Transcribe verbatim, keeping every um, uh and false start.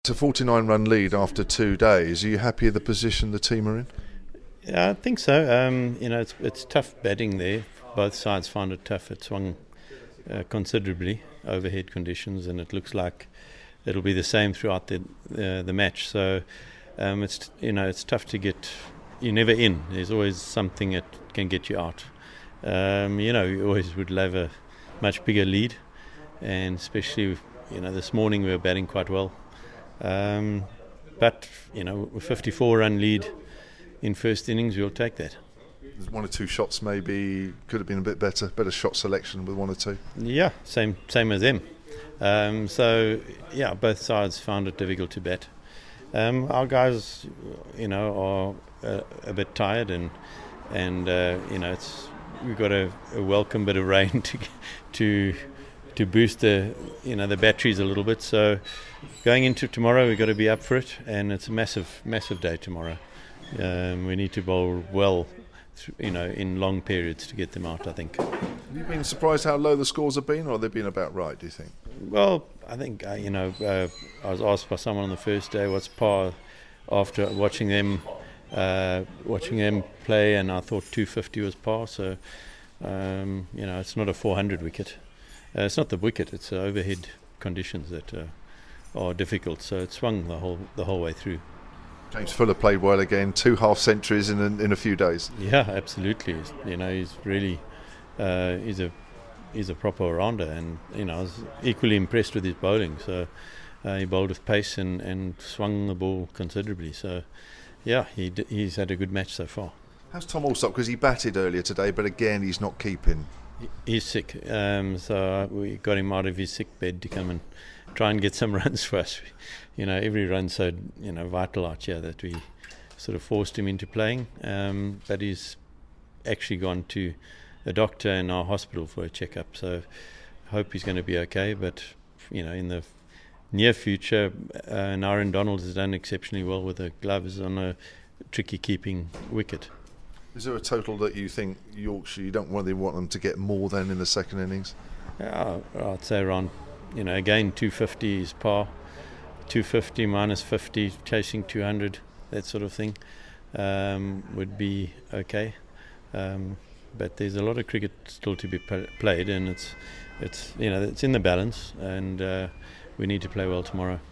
It's a forty-nine run lead after two days. Are you happy with the position the team are in? Yeah, I think so. Um, you know, it's it's tough batting there. Both sides found it tough. It swung uh, considerably, overhead conditions, and it looks like it'll be the same throughout the uh, the match. So um, it's you know it's tough to get. You're never in. There's always something that can get you out. Um, you know, you always would love a much bigger lead, and especially you know this morning we were batting quite well. Um, but you know, a fifty-four run lead in first innings, we'll take that. There's one or two shots maybe could have been a bit better, better shot selection with one or two. Yeah, same same as them. Um, so yeah, both sides found it difficult to bat. Um, our guys, you know, are uh, a bit tired, and and uh, you know, it's we've got a, a welcome bit of rain to to. to boost the you know the batteries a little bit. So going into tomorrow, we've got to be up for it, and it's a massive massive day tomorrow. Um, we need to bowl well, you know, in long periods to get them out, I think. Have you been surprised how low the scores have been, or have they been about right, do you think? Well, I think uh, you know uh, I was asked by someone on the first day what's par after watching them uh, watching them play, and I thought two fifty was par. So um, you know it's not a four hundred wicket. Uh, it's not the wicket; it's uh, overhead conditions that uh, are difficult. So it swung the whole the whole way through. James Fuller played well again. Two half centuries in a, in a few days. Yeah, absolutely. You know, he's really uh, he's a he's a proper all-rounder, and you know, I was equally impressed with his bowling. So uh, he bowled with pace and, and swung the ball considerably. So yeah, he d- he's had a good match so far. How's Tom Alsop? Because he batted earlier today, but again he's not keeping. He's sick, um, so we got him out of his sick bed to come and try and get some runs for us. You know, every run's so you know vital out here that we sort of forced him into playing. Um, but he's actually gone to a doctor in our hospital for a checkup, so I hope he's going to be okay. But you know, in the near future, uh, Naren Donald has done exceptionally well with the gloves on a tricky keeping wicket. Is there a total that you think Yorkshire, you don't really want them to get more than in the second innings? Yeah, I'd say around, you know, again, two fifty is par. two fifty minus fifty, chasing two hundred, that sort of thing, um, would be okay. Um, but there's a lot of cricket still to be p- played, and it's, it's you know, it's in the balance, and uh, we need to play well tomorrow.